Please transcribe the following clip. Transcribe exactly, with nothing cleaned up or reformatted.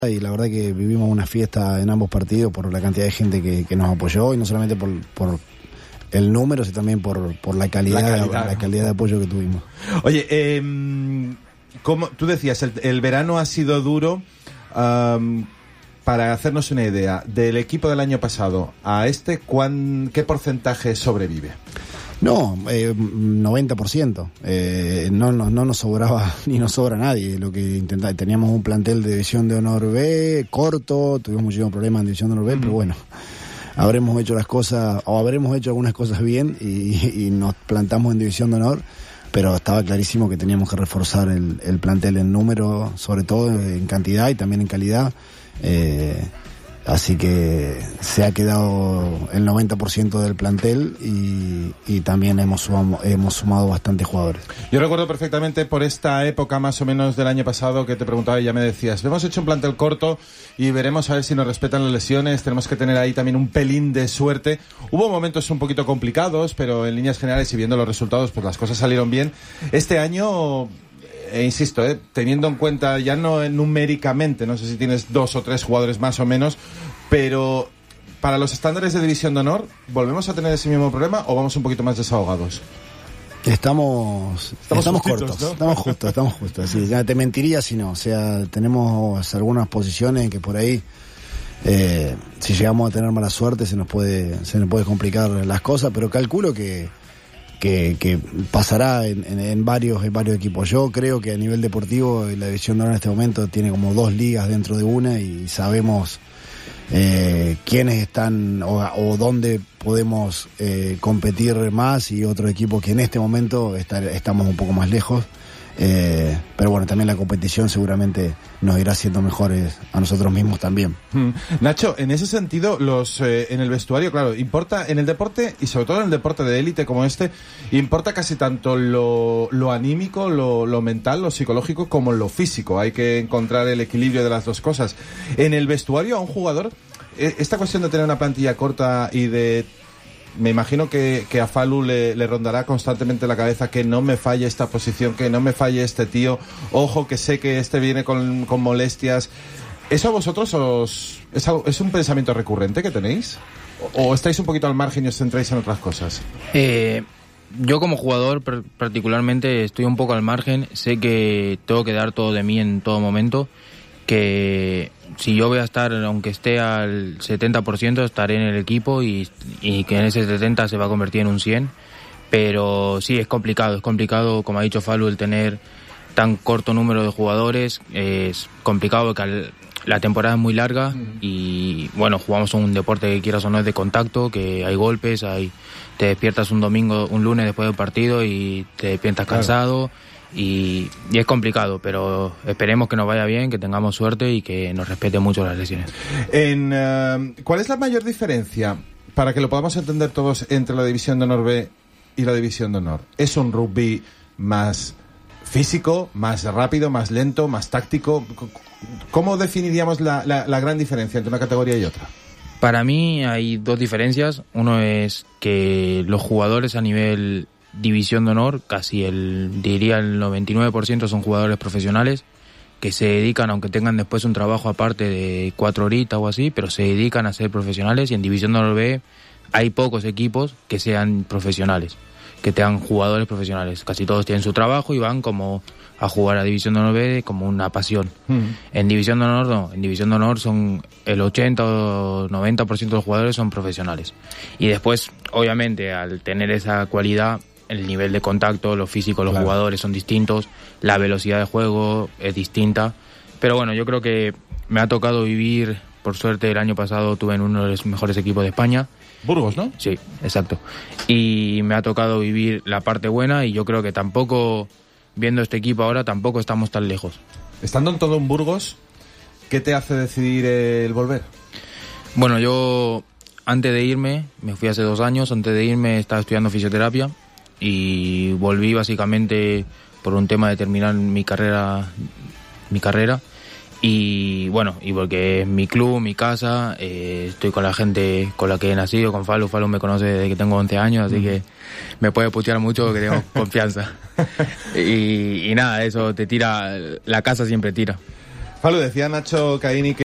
y la verdad que vivimos una fiesta en ambos partidos por la cantidad de gente que, que nos apoyó y no solamente por, por el número, sino también por, por la calidad, la calidad, la calidad de apoyo que tuvimos. Oye, eh, como tú decías, el, el verano ha sido duro. Um, para hacernos una idea, del equipo del año pasado a este, ¿cuán, ¿qué porcentaje sobrevive? No, eh, noventa por ciento. Eh, no, no, no nos sobraba ni nos sobra nadie. Lo que intentaba, teníamos un plantel de División de Honor B corto, tuvimos muchísimos problemas en División de Honor B, mm. pero bueno, habremos hecho las cosas, o habremos hecho algunas cosas bien y, y nos plantamos en División de Honor, pero estaba clarísimo que teníamos que reforzar el, el plantel en número, sobre todo en cantidad y también en calidad. Eh, así que se ha quedado el noventa por ciento del plantel y, y también hemos sumado, hemos sumado bastantes jugadores. Yo recuerdo perfectamente por esta época más o menos del año pasado que te preguntaba y ya me decías, hemos hecho un plantel corto y veremos a ver si nos respetan las lesiones, tenemos que tener ahí también un pelín de suerte. Hubo momentos un poquito complicados, pero en líneas generales y viendo los resultados pues las cosas salieron bien. Este año... E insisto, eh, teniendo en cuenta ya no numéricamente, no sé si tienes dos o tres jugadores más o menos, pero para los estándares de División de Honor, ¿volvemos a tener ese mismo problema o vamos un poquito más desahogados? Estamos estamos, estamos cortos, ¿no? estamos justos, estamos justos. Sí, ya te mentiría si no, o sea, tenemos algunas posiciones que por ahí, eh, si llegamos a tener mala suerte, se nos puede se nos puede complicar las cosas, pero calculo que Que, que pasará en, en, en varios en varios equipos. Yo creo que a nivel deportivo la División de Honor en este momento tiene como dos ligas dentro de una y sabemos eh, quiénes están o, o dónde podemos eh, competir más y otros equipos que en este momento está, estamos un poco más lejos. Eh, pero bueno, también la competición seguramente nos irá haciendo mejores a nosotros mismos también. Hmm. Nacho, en ese sentido, los eh, en el vestuario, claro, importa en el deporte y sobre todo en el deporte de élite como este, importa casi tanto lo, lo anímico, lo, lo mental, lo psicológico como lo físico. Hay que encontrar el equilibrio de las dos cosas. En el vestuario a un jugador, eh, esta cuestión de tener una plantilla corta y de... Me imagino que, que a Falu le, le rondará constantemente la cabeza que no me falle esta posición, que no me falle este tío, ojo que sé que este viene con, con molestias. ¿Eso a vosotros os, es, algo, es un pensamiento recurrente que tenéis? ¿O, o estáis un poquito al margen y os centráis en otras cosas? Eh, yo como jugador particularmente estoy un poco al margen, sé que tengo que dar todo de mí en todo momento, que si yo voy a estar, aunque esté al setenta por ciento, estaré en el equipo y, y que en ese setenta se va a convertir en un cien, pero sí, es complicado, es complicado, como ha dicho Falu, el tener tan corto número de jugadores, es complicado porque al, la temporada es muy larga y bueno, jugamos un deporte que quieras o no es de contacto, que hay golpes, hay te despiertas un domingo, un lunes después del partido y te despiertas cansado. Claro. Y, y es complicado, pero esperemos que nos vaya bien, que tengamos suerte y que nos respete mucho las lesiones. En, uh, ¿Cuál es la mayor diferencia, para que lo podamos entender todos, entre la División de Honor B y la División de Honor? ¿Es un rugby más físico, más rápido, más lento, más táctico? ¿Cómo definiríamos la, la, la gran diferencia entre una categoría y otra? Para mí hay dos diferencias. Uno es que los jugadores a nivel División de Honor, casi el, diría el noventa y nueve por ciento son jugadores profesionales que se dedican, aunque tengan después un trabajo aparte de cuatro horitas o así, pero se dedican a ser profesionales. Y en División de Honor B hay pocos equipos que sean profesionales, que tengan jugadores profesionales. Casi todos tienen su trabajo y van como a jugar a División de Honor B como una pasión. Mm. En División de Honor no, en División de Honor son el ochenta o noventa por ciento de los jugadores son profesionales. Y después, obviamente, al tener esa cualidad, el nivel de contacto, lo físico, los claro. jugadores son distintos, la velocidad de juego es distinta, pero bueno, yo creo que me ha tocado vivir, por suerte el año pasado tuve en uno de los mejores equipos de España. Burgos, ¿no? Sí, exacto. Y me ha tocado vivir la parte buena y yo creo que tampoco, viendo este equipo ahora, tampoco estamos tan lejos. Estando en todo en Burgos, ¿qué te hace decidir el volver? Bueno, yo antes de irme, me fui hace dos años, antes de irme estaba estudiando fisioterapia, y volví básicamente por un tema de terminar mi carrera mi carrera y bueno, y porque es mi club, mi casa, eh, estoy con la gente con la que he nacido, con Falu. Falu me conoce desde que tengo once años, así que me puede putear mucho porque tengo confianza. y, y nada, eso te tira, la casa siempre tira. Falu, decía Nacho Caini que